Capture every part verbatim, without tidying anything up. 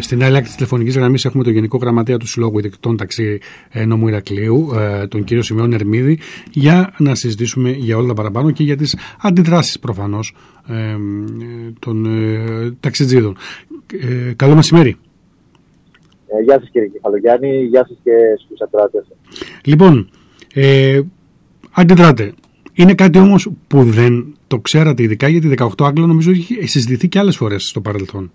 στην άλλη άκρη της τηλεφωνικής γραμμής έχουμε τον Γενικό Γραμματέα του Συλλόγου Ιδιοκτητών Ταξί Νομού Ηρακλείου, τον κύριο Σημεών Ερμίδη, για να συζητήσουμε για όλα τα παραπάνω και για τις αντιδράσεις προφανώς των ταξιτζίδων. Ε, καλό μεσημέρι. Ε, γεια σας κύριε Κεφαλογιάννη, γεια σας και στους ακροατές. Λοιπόν, ε, αντιδράτε. Είναι κάτι όμως που δεν το ξέρατε, ειδικά γιατί δεκαοκτώ Άγγλων νομίζω έχει συζητηθεί και άλλες φορές στο παρελθόν.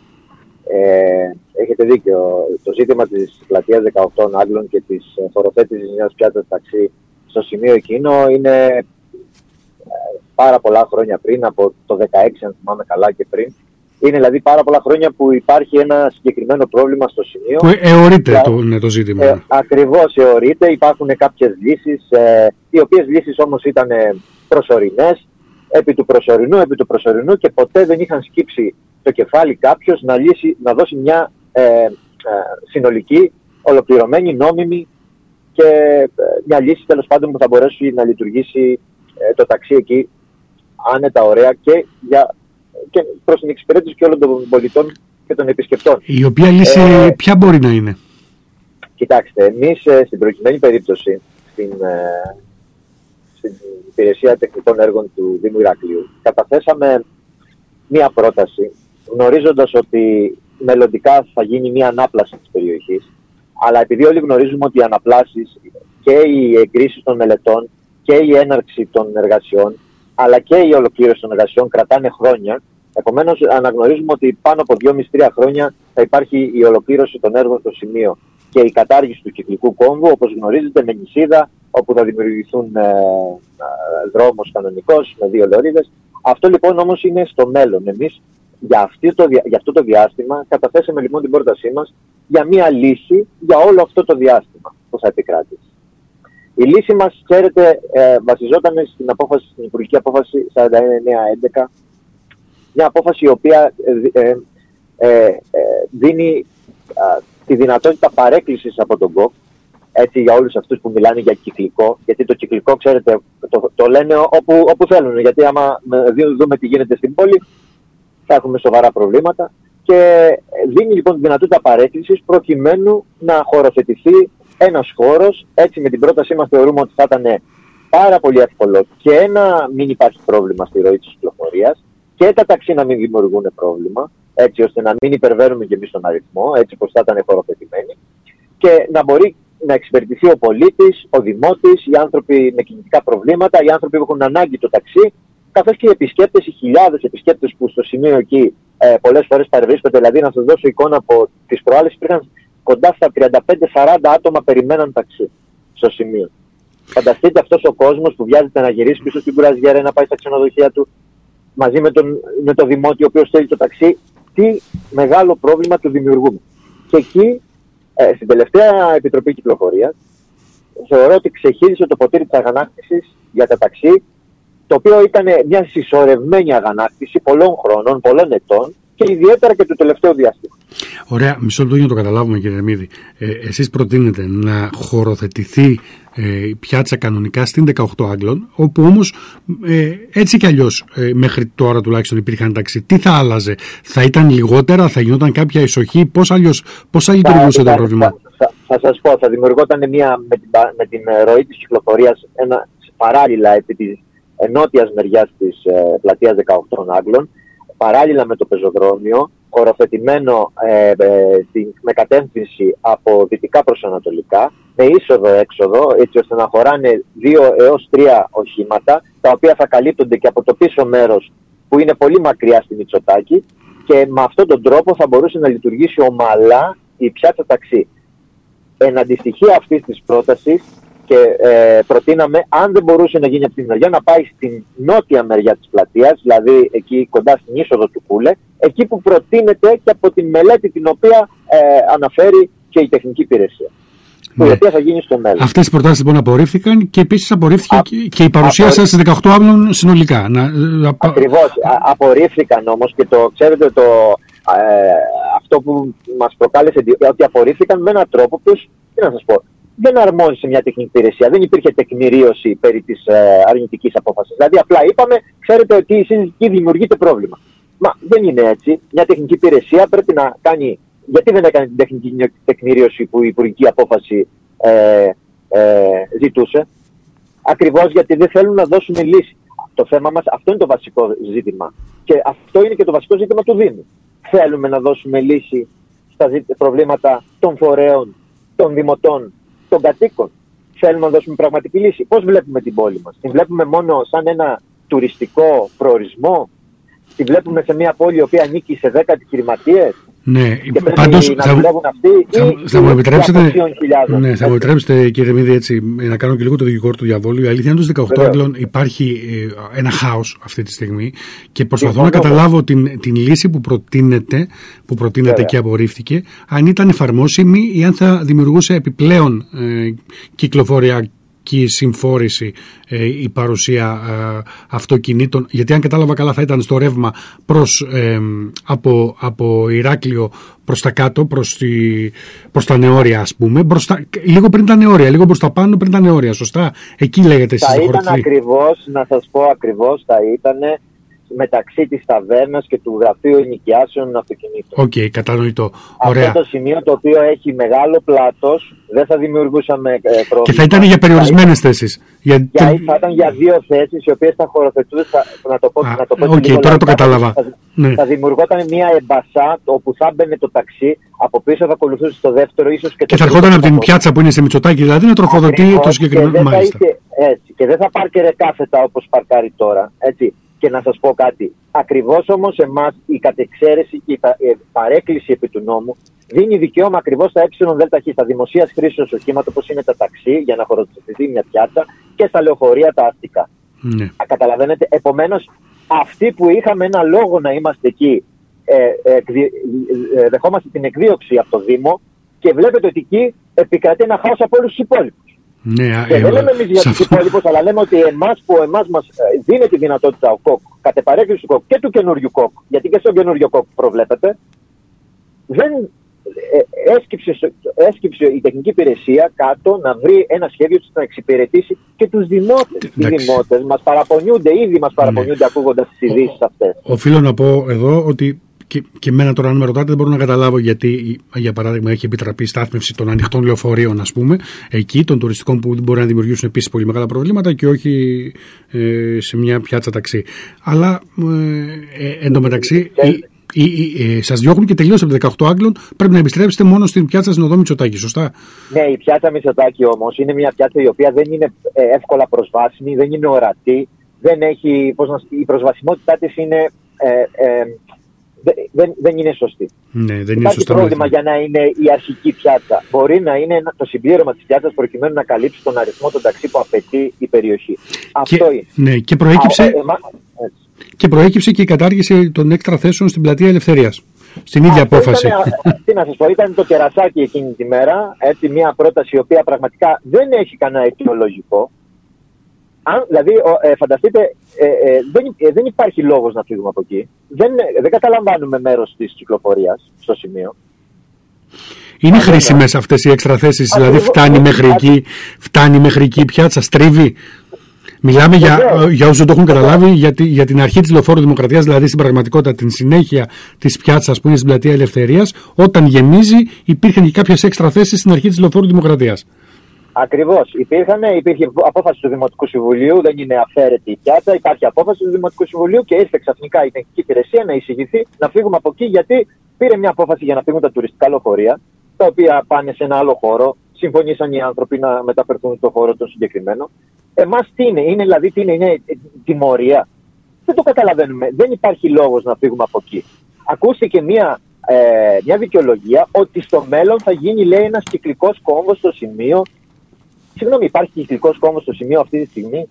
Ε, έχετε δίκιο. Το ζήτημα της πλατείας δεκαοκτώ Άγγλων και της χωροθέτησης μιας πιάτσας ταξί στο σημείο εκείνο είναι ε, πάρα πολλά χρόνια πριν, από το δεκαέξι αν θυμάμαι καλά και πριν. Είναι δηλαδή πάρα πολλά χρόνια που υπάρχει ένα συγκεκριμένο πρόβλημα στο σημείο. Που αιωρείται το, ναι, το ζήτημα. Ε, ακριβώς αιωρείται. Υπάρχουν κάποιες λύσεις, ε, οι οποίες λύσεις όμως ήταν προσωρινές, επί του προσωρινού, επί του προσωρινού και ποτέ δεν είχαν σκύψει το κεφάλι κάποιος να, λύσει, να δώσει μια ε, ε, συνολική, ολοκληρωμένη, νόμιμη και ε, μια λύση τέλος πάντων που θα μπορέσει να λειτουργήσει ε, το ταξί εκεί άνετα, ωραία και για... και προς την εξυπηρέτηση και όλων των πολιτών και των επισκεπτών. Η οποία λύση ε, ποια μπορεί να είναι? Κοιτάξτε, εμείς ε, στην προκειμένη περίπτωση, στην, ε, στην Υπηρεσία Τεχνικών Έργων του Δήμου Ηρακλείου, καταθέσαμε μία πρόταση, γνωρίζοντας ότι μελλοντικά θα γίνει μία ανάπλαση της περιοχής, αλλά επειδή όλοι γνωρίζουμε ότι οι αναπλάσεις και οι εγκρίσεις των μελετών και η έναρξη των εργασιών αλλά και η ολοκλήρωση των εργασιών κρατάνε χρόνια. Επομένως, αναγνωρίζουμε ότι πάνω από δυόμισι με τρία χρόνια θα υπάρχει η ολοκλήρωση των έργων στο σημείο και η κατάργηση του κυκλικού κόμβου, όπως γνωρίζετε, με νησίδα, όπου θα δημιουργηθούν ε, ε, δρόμος κανονικός με δύο λωρίδες. Αυτό λοιπόν όμως είναι στο μέλλον. Εμείς για, αυτή το, για αυτό το διάστημα καταθέσαμε λοιπόν την πρότασή μας για μία λύση για όλο αυτό το διάστημα που θα επικράτησε. Η λύση μας, ξέρετε, ε, βασιζόταν στην, απόφαση, στην Υπουργική Απόφαση σαράντα εννέα έντεκα, μια απόφαση η οποία ε, ε, ε, ε, δίνει ε, τη δυνατότητα παρέκκλησης από τον ΚΟΚ, έτσι για όλους αυτούς που μιλάνε για κυκλικό, γιατί το κυκλικό, ξέρετε, το, το λένε όπου, όπου θέλουν, γιατί άμα δούμε τι γίνεται στην πόλη, θα έχουμε σοβαρά προβλήματα και δίνει λοιπόν τη δυνατότητα παρέκκλησης προκειμένου να χωροθετηθεί ένας χώρος. Έτσι με την πρότασή μας θεωρούμε ότι θα ήταν πάρα πολύ εύκολο και να μην υπάρχει πρόβλημα στη ροή της κυκλοφορίας και τα ταξί να μην δημιουργούν πρόβλημα, έτσι ώστε να μην υπερβαίνουμε και εμείς τον αριθμό, έτσι πως θα ήταν χωροθετημένοι, και να μπορεί να εξυπηρετηθεί ο πολίτης, ο δημότης, οι άνθρωποι με κινητικά προβλήματα, οι άνθρωποι που έχουν ανάγκη το ταξί, καθώς και οι επισκέπτες, οι χιλιάδες επισκέπτες που στο σημείο εκεί ε, πολλές φορές παρευρίσκονται. Δηλαδή, να σας δώσω εικόνα από τις προάλλες, υπήρχαν κοντά στα τριάντα πέντε σαράντα άτομα περιμέναν ταξί στο σημείο. Φανταστείτε αυτός ο κόσμος που βιάζεται να γυρίσει πίσω στην κουραζιέρα, να πάει στα ξενοδοχεία του μαζί με τον, με τον δημότη ο οποίος θέλει το ταξί, τι μεγάλο πρόβλημα του δημιουργούμε. Και εκεί, ε, στην τελευταία Επιτροπή Κυκλοφορίας, θεωρώ ότι ξεχύλισε το ποτήρι της αγανάκτησης για τα ταξί, το οποίο ήταν μια συσσωρευμένη αγανάκτηση πολλών χρόνων, πολλών ετών και ιδιαίτερα και του τελευταίου διάστημα. Ωραία, μισό λεπτό για να το καταλάβουμε, κύριε Ερμίδη. Ε, εσείς προτείνετε να χωροθετηθεί ε, η πιάτσα κανονικά στην δεκαοκτώ Άγγλων, όπου όμως ε, έτσι κι αλλιώς ε, μέχρι τώρα τουλάχιστον υπήρχαν ταξί. Τι θα άλλαζε? Θα ήταν λιγότερα, θα γινόταν κάποια εισοχή? Πώς αλλιώς, πώς θα λειτουργούσε το πρόβλημα? Θα, θα, θα σας πω, θα δημιουργόταν μια, με, την, με την ροή της κυκλοφορίας ένα, παράλληλα επί της νότιας μεριάς της ε, πλατείας δεκαοκτώ Άγγλων, παράλληλα με το πεζοδρόμιο, χωροθετημένο ε, ε, με κατεύθυνση από δυτικά προς ανατολικά, με είσοδο-έξοδο, έτσι ώστε να χωράνε δύο έως τρία οχήματα, τα οποία θα καλύπτονται και από το πίσω μέρος που είναι πολύ μακριά στη Μητσοτάκη, και με αυτόν τον τρόπο θα μπορούσε να λειτουργήσει ομαλά η πιάτσα ταξί. Εν αντιστοιχεία αυτής της πρότασης, και ε, προτείναμε, αν δεν μπορούσε να γίνει από την μεριά, να πάει στην νότια μεριά της πλατείας, δηλαδή εκεί κοντά στην είσοδο του Κούλε, εκεί που προτείνεται και από την μελέτη την οποία ε, αναφέρει και η τεχνική υπηρεσία. Ναι. Η οποία θα γίνει στο μέλλον. Αυτές οι προτάσεις λοιπόν απορρίφθηκαν και επίσης απορρίφθηκε Α, και η παρουσία απορρί... σας στις δεκαοκτώ Άγγλων συνολικά. Να... Ακριβώς. Α, απορρίφθηκαν όμως, και το ξέρετε, το, ε, αυτό που μας προκάλεσε ότι απορρίφθηκαν με έναν τρόπο που, τι να σας πω, δεν αρμόζει σε μια τεχνική υπηρεσία. Δεν υπήρχε τεκμηρίωση περί της ε, αρνητικής απόφασης. Δηλαδή, απλά είπαμε, ξέρετε ότι η συζητική δημιουργείται πρόβλημα. Μα δεν είναι έτσι. Μια τεχνική υπηρεσία πρέπει να κάνει γιατί δεν έκανε την τεχνική τεκμηρίωση που η υπουργική απόφαση ε, ε, ζητούσε? Ακριβώς γιατί δεν θέλουν να δώσουν λύση. Το θέμα μας, αυτό είναι το βασικό ζήτημα. Και αυτό είναι και το βασικό ζήτημα του Δήμου. Θέλουμε να δώσουμε λύση στα προβλήματα των φορέων, των δημοτών, των κατοίκων. Θέλουμε να δώσουμε πραγματική λύση. Πώς βλέπουμε την πόλη μας? Την βλέπουμε μόνο σαν ένα τουριστικό προορισμό? Τη βλέπουμε σε μια πόλη η οποία ανήκει σε δέκα επιχειρηματίες? Ναι, και πάντως να θα, αυτοί, θα, ή, θα, μου επιτρέψετε, ναι, θα μου επιτρέψετε κύριε Μίδη έτσι, να κάνω και λίγο το δικηγόρο του διαβόλου. Η αλήθεια είναι ότι στους δεκαοκτώ Άγγλων υπάρχει ε, ένα χάος αυτή τη στιγμή και προσπαθώ να καταλάβω την, την λύση που προτείνεται, που προτείνεται και απορρίφθηκε, αν ήταν εφαρμόσιμη ή αν θα δημιουργούσε επιπλέον ε, κυκλοφορία η συμφόρηση, ε, η παρουσία ε, αυτοκινήτων, γιατί αν κατάλαβα καλά θα ήταν στο ρεύμα προς, ε, από, από Ηράκλειο προς τα κάτω, προς, τη, προς τα νεόρια ας πούμε, μπροστά, λίγο πριν τα νεόρια, λίγο προς τα πάνω πριν τα νεόρια, σωστά? Εκεί λέγεται εσείς. Θα ήταν ακριβώς, να σας πω ακριβώς, θα ήταν μεταξύ της ταβέρνας και του γραφείου ενοικιάσεων αυτοκινήτων. Οκ, okay, κατανοητό. Ωραία. Αυτό το σημείο το οποίο έχει μεγάλο πλάτος, δεν θα δημιουργούσαμε ε, πρόβλημα. Και θα ήταν για περιορισμένες θέσεις. Για... Για, θα ήταν για δύο θέσεις, οι οποίες θα χωροθετούσαν, να το πω, Α, να το πω okay, τώρα λεπτά, το κατάλαβα. Θα, ναι. θα δημιουργόταν μια εμπασά όπου θα μπαινε το ταξί, από πίσω θα ακολουθούσε στο δεύτερο, ίσως και, και θα ερχόταν από την πιάτσα που είναι σε Μητσοτάκη, δηλαδή να τροφοδοτεί το συγκεκριμένο μάλιστα. Έτσι, και δεν θα πάρκερε κάθετα όπως παρκάρει τώρα, έτσι. Και να σας πω κάτι, ακριβώς όμως εμάς η κατεξαίρεση και η παρέκκληση επί του νόμου δίνει δικαίωμα ακριβώς στα ΕΔΧ, στα δημοσίας χρήσεως οχήματα όπως είναι τα ταξί για να χωροθετηθεί μια πιάτσα και στα λεωφορεία τα αστικά. Ναι. Καταλαβαίνετε, επομένως αυτοί που είχαμε ένα λόγο να είμαστε εκεί ε, ε, ε, δεχόμαστε την εκδίωξη από το Δήμο και βλέπετε ότι εκεί επικρατεί ένα χάος από όλους τους υπόλοιπους. Ναι, και ε, δεν λέμε εμείς για τους υπόλοιπους, αλλά λέμε ότι εμάς που εμάς μας δίνει τη δυνατότητα ο ΚΟΚ, κατ' επαρέκκληση του ΚΟΚ και του καινούριου ΚΟΚ, γιατί και στο καινούριο ΚΟΚ προβλέπεται, δεν ε, έσκυψε, έσκυψε η τεχνική υπηρεσία κάτω να βρει ένα σχέδιο να εξυπηρετήσει και τους δημότες. Οι δημότες μας παραπονιούνται, ήδη μας παραπονιούνται ναι. ακούγοντας τις ειδήσεις αυτές. Οφείλω να πω εδώ ότι Και, και εμένα τώρα, αν με ρωτάτε, δεν μπορώ να καταλάβω γιατί, για παράδειγμα, έχει επιτραπεί η στάθμευση των ανοιχτών λεωφορείων, ας πούμε, εκεί, των τουριστικών που μπορεί να δημιουργήσουν επίσης πολύ μεγάλα προβλήματα και όχι ε, σε μια πιάτσα ταξί. Αλλά ε, ε, εντωμεταξύ, ε, σας διώχνουν και τελείως από δεκαοκτώ Άγγλων, πρέπει να επιστρέψετε μόνο στην πιάτσα στην οδό Μητσοτάκη, σωστά? Ναι, η πιάτσα Μητσοτάκη όμως είναι μια πιάτσα η οποία δεν είναι εύκολα προσβάσιμη, δεν είναι ορατή, δεν έχει, πώς να, η προσβασιμότητά της είναι. Ε, ε, Δεν, δεν είναι σωστή. Ναι, δεν Υπάρχει είναι πρόβλημα για να είναι η αρχική πιάτσα. Μπορεί να είναι το συμπλήρωμα της πιάτσας προκειμένου να καλύψει τον αριθμό των ταξί που απαιτεί η περιοχή. Και, Αυτό είναι. Ναι, και προέκυψε, Α, ε, μα, και προέκυψε και η κατάργηση των έξτρα θέσεων στην πλατεία Ελευθερίας. Στην ίδια Αυτό απόφαση. Ήταν, τι να σας πω, ήταν το κερασάκι εκείνη τη μέρα. Έτσι, μια πρόταση η οποία πραγματικά δεν έχει κανένα αιτιολογικό. Αν, δηλαδή, ε, φανταστείτε, ε, ε, δεν, ε, δεν υπάρχει λόγος να φύγουμε από εκεί. Δεν, ε, δεν καταλαμβάνουμε μέρος της κυκλοφορίας στο σημείο. Είναι Αν χρήσιμες δεν... αυτές οι έξτρα θέσεις, δηλαδή φτάνει μέχρι, εκεί, φτάνει μέχρι εκεί η πιάτσα, στρίβει. Μιλάμε για, για όσους δεν το έχουν καταλάβει, για, τη, για την αρχή της Λεωφόρου Δημοκρατίας, δηλαδή στην πραγματικότητα την συνέχεια της πιάτσας που είναι στην πλατεία Ελευθερίας. Όταν γεμίζει, υπήρχαν και κάποιες έξτρα θέσεις στην αρχή της Λεωφόρου Δημοκρατίας. Ακριβώς. Υπήρχαν, υπήρχε απόφαση του Δημοτικού Συμβουλίου, δεν είναι αφαίρετη η πιάτσα. Υπάρχει απόφαση του Δημοτικού Συμβουλίου και ήρθε ξαφνικά η τεχνική υπηρεσία να εισηγηθεί να φύγουμε από εκεί, γιατί πήρε μια απόφαση για να φύγουν τα τουριστικά λεωφορεία, τα οποία πάνε σε ένα άλλο χώρο. Συμφωνήσαν οι άνθρωποι να μεταφερθούν στο χώρο τον συγκεκριμένο. Εμάς τι είναι, είναι δηλαδή τι είναι, είναι τιμωρία. Δεν το καταλαβαίνουμε. Δεν υπάρχει λόγος να φύγουμε από εκεί. Ακούστηκε μια, ε, μια δικαιολογία ότι στο μέλλον θα γίνει, λέει, ένας κυκλικός κόμβος στο σημείο. Συγγνώμη, υπάρχει κυκλικός κόμβος στο σημείο αυτή τη στιγμή?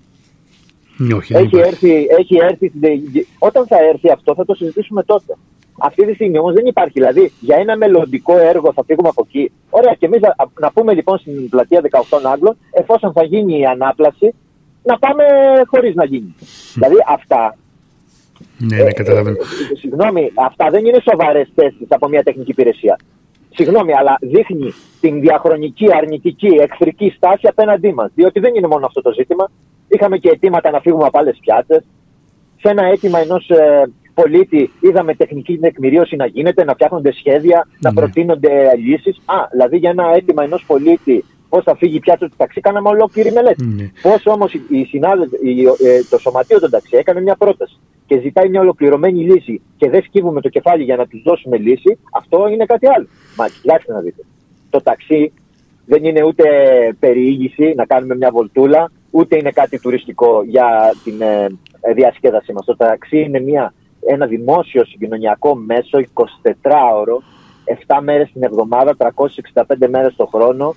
Όχι, έχει, έρθει, έχει έρθει, όταν θα έρθει αυτό θα το συζητήσουμε τότε. Αυτή τη στιγμή όμως δεν υπάρχει. Δηλαδή για ένα μελλοντικό έργο θα φύγουμε από εκεί. Ωραία, και εμείς να, να πούμε λοιπόν στην πλατεία δεκαοκτώ Άγγλων, εφόσον θα γίνει η ανάπλαση, να πάμε χωρίς να γίνει. Mm. Δηλαδή αυτά. Ναι, ναι, καταλαβαίνω. Ε, ε, συγγνώμη, αυτά δεν είναι σοβαρές θέσεις από μια τεχνική υπηρεσία. Συγγνώμη, αλλά δείχνει την διαχρονική, αρνητική, εχθρική στάση απέναντί μας. Διότι δεν είναι μόνο αυτό το ζήτημα. Είχαμε και αιτήματα να φύγουμε από άλλες πιάτσες. Σε ένα αίτημα ενός ε, πολίτη είδαμε τεχνική τεκμηρίωση να γίνεται, να φτιάχνονται σχέδια, mm. να προτείνονται λύσεις. Α, δηλαδή για ένα αίτημα ενός πολίτη πώς θα φύγει η πιάτσα του ταξί, κάναμε ολόκληρη μελέτη. Mm. Πώς όμως η, η η, ε, το σωματείο των ταξί έκανε μια πρόταση και ζητάει μια ολοκληρωμένη λύση και δεν σκύβουμε το κεφάλι για να τους δώσουμε λύση, αυτό είναι κάτι άλλο. Μα κοιτάξτε να δείτε. Το ταξί δεν είναι ούτε περιήγηση να κάνουμε μια βολτούλα, ούτε είναι κάτι τουριστικό για την ε, διασκέδασή μας. Το ταξί είναι μια, ένα δημόσιο συγκοινωνιακό μέσο, εικοσιτετράωρο, επτά μέρες την εβδομάδα, τριακόσιες εξήντα πέντε μέρες το χρόνο,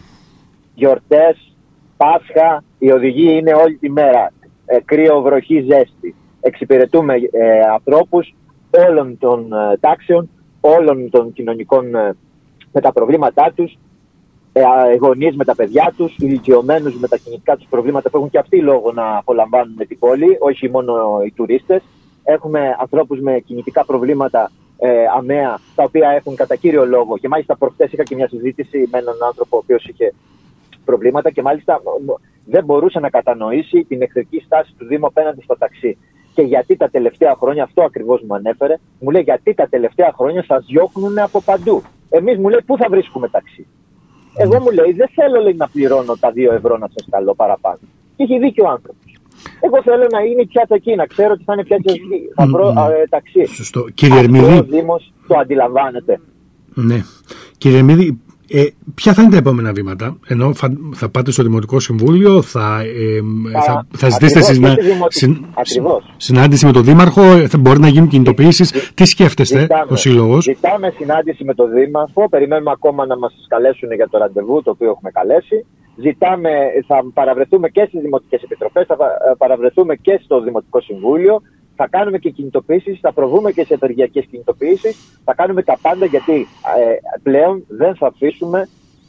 γιορτές, Πάσχα, οι οδηγοί είναι όλη τη μέρα, ε, κρύο, βροχή, ζέστη. Εξυπηρετούμε ε, ανθρώπους όλων των ε, τάξεων, όλων των κοινωνικών ε, με τα προβλήματά τους, ε, γονείς με τα παιδιά τους, ηλικιωμένους με τα κινητικά τους προβλήματα που έχουν και αυτοί λόγο να απολαμβάνουν την πόλη, όχι μόνο οι τουρίστες. Έχουμε ανθρώπους με κινητικά προβλήματα ε, αμαία, τα οποία έχουν κατά κύριο λόγο, και μάλιστα προχτές είχα και μια συζήτηση με έναν άνθρωπο ο οποίος είχε προβλήματα και μάλιστα δεν μπορούσε να κατανοήσει την εχθρική στάση του Δήμου απέναντι στο ταξί. Και γιατί τα τελευταία χρόνια, αυτό ακριβώς μου ανέφερε, μου λέει γιατί τα τελευταία χρόνια σας διώχνουν από παντού. Εμείς, μου λέει, πού θα βρίσκουμε ταξί. Εγώ, μου λέει, δεν θέλω, λέει, να πληρώνω τα δύο ευρώ να σας καλώ παραπάνω. Και έχει δίκιο ο άνθρωπος. Εγώ θέλω να είναι η πιάτσα εκεί, να ξέρω ότι θα είναι πιάτσα εκεί. Θα βρω ε, ταξί. Σωστό. Κύριε Ερμίδη. Ο Δήμος το αντιλαμβάνεται. Ναι. Κύριε Ερμίδη, ε, ποια θα είναι τα επόμενα βήματα? Ενώ θα, θα πάτε στο Δημοτικό Συμβούλιο, θα, ε, θα, θα ζητήσετε συνα, συν, συνάντηση με τον Δήμαρχο, θα μπορεί να γίνουν κινητοποιήσεις. Ζη, Τι σκέφτεστε ζητάμε, ο Σύλλογος? Ζητάμε συνάντηση με τον Δήμαρχο, περιμένουμε ακόμα να μας καλέσουν για το ραντεβού το οποίο έχουμε καλέσει. Ζητάμε, θα παραβρεθούμε και στις Δημοτικές Επιτροπές, θα παραβρεθούμε και στο Δημοτικό Συμβούλιο. Θα κάνουμε και κινητοποιήσεις, θα προβούμε και σε ενεργειακές κινητοποιήσεις, θα κάνουμε τα πάντα, γιατί ε, πλέον δεν θα αφήσουμε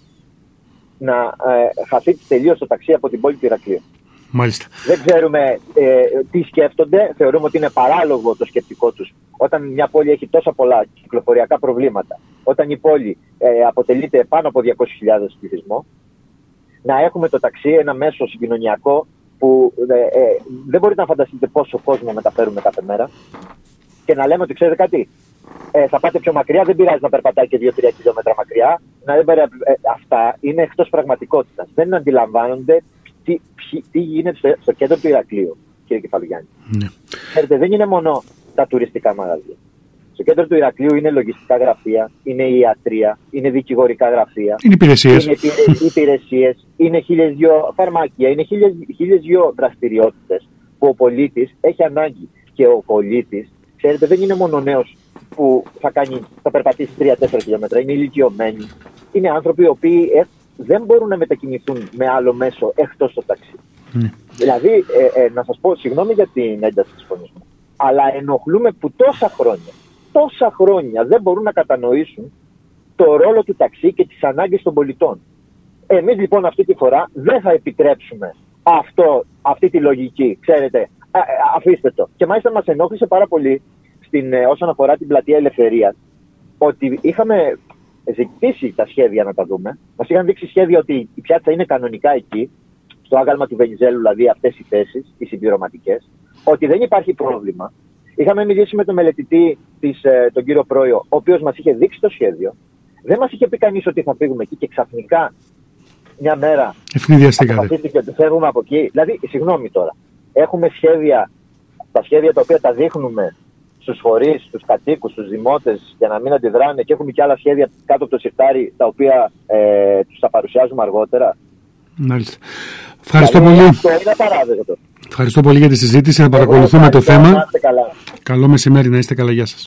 να ε, χαθεί τελείως το ταξί από την πόλη του Ηρακλείου. Μάλιστα. Δεν ξέρουμε ε, τι σκέφτονται, θεωρούμε ότι είναι παράλογο το σκεπτικό τους. Όταν μια πόλη έχει τόσα πολλά κυκλοφοριακά προβλήματα, όταν η πόλη ε, αποτελείται πάνω από διακόσιες χιλιάδες πληθυσμό, να έχουμε το ταξί, ένα μέσο συγκοινωνιακό, που ε, ε, δεν μπορείτε να φανταστείτε πόσο κόσμο μεταφέρουμε κάθε μέρα, και να λέμε ότι ξέρετε κάτι, ε, θα πάτε πιο μακριά, δεν πειράζει να περπατάει και δύο τρία χιλιόμετρα μακριά. Να, ε, ε, αυτά είναι εκτός πραγματικότητας. Δεν αντιλαμβάνονται τι, τι, τι γίνεται στο, στο κέντρο του Ηρακλείου, κύριε Κεφαλογιάννη. Ναι. Ξέρετε, δεν είναι μόνο τα τουριστικά μαγαζιά. Στο κέντρο του Ηρακλείου είναι λογιστικά γραφεία, είναι ιατρία, είναι δικηγορικά γραφεία, είναι υπηρεσίες, είναι υπηρεσίες, είναι χίλιες δυο φαρμάκια, είναι χίλιες, χίλιες δυο δραστηριότητες που ο πολίτης έχει ανάγκη. Και ο πολίτης, ξέρετε, δεν είναι μόνο νέος που θα, κάνει, θα περπατήσει τρία τέσσερα χιλιόμετρα, είναι ηλικιωμένοι, είναι άνθρωποι οι οποίοι ε, δεν μπορούν να μετακινηθούν με άλλο μέσο εκτός το ταξί. Mm. Δηλαδή, ε, ε, να σας πω, συγγνώμη για την ένταση της φωνής μου, αλλά ενοχλούμε που τόσα χρόνια, τόσα χρόνια δεν μπορούν να κατανοήσουν το ρόλο του ταξί και τις ανάγκες των πολιτών. Εμείς λοιπόν αυτή τη φορά δεν θα επιτρέψουμε αυτό, αυτή τη λογική, ξέρετε, α, α, αφήστε το. Και μάλιστα μας ενόχλησε πάρα πολύ στην, όσον αφορά την πλατεία Ελευθερίας, ότι είχαμε ζητήσει τα σχέδια να τα δούμε. Μας είχαν δείξει σχέδια ότι η πιάτσα είναι κανονικά εκεί, στο άγαλμα του Βενιζέλου, δηλαδή αυτές οι θέσεις, οι συμπληρωματικές, ότι δεν υπάρχει πρόβλημα. Είχαμε μιλήσει με τον μελετητή, της, τον κύριο Πρόιο, ο οποίος μας είχε δείξει το σχέδιο. Δεν μας είχε πει κανείς ότι θα φύγουμε εκεί και ξαφνικά μια μέρα αποφασίστηκε ότι φεύγουμε από εκεί. Δηλαδή, συγγνώμη τώρα, έχουμε σχέδια, τα σχέδια τα οποία τα δείχνουμε στους φορείς, στους κατοίκους, στους δημότες για να μην αντιδράνε, και έχουμε και άλλα σχέδια κάτω από το σιρτάρι τα οποία ε, τους τα παρουσιάζουμε αργότερα. Μάλιστα. Ευχαριστώ δηλαδή, πολύ. Αυτό είναι παράδειγμα. Ευχαριστώ πολύ για τη συζήτηση. Θα παρακολουθούμε το θέμα. Καλό μεσημέρι, να είστε καλά. Γεια σας.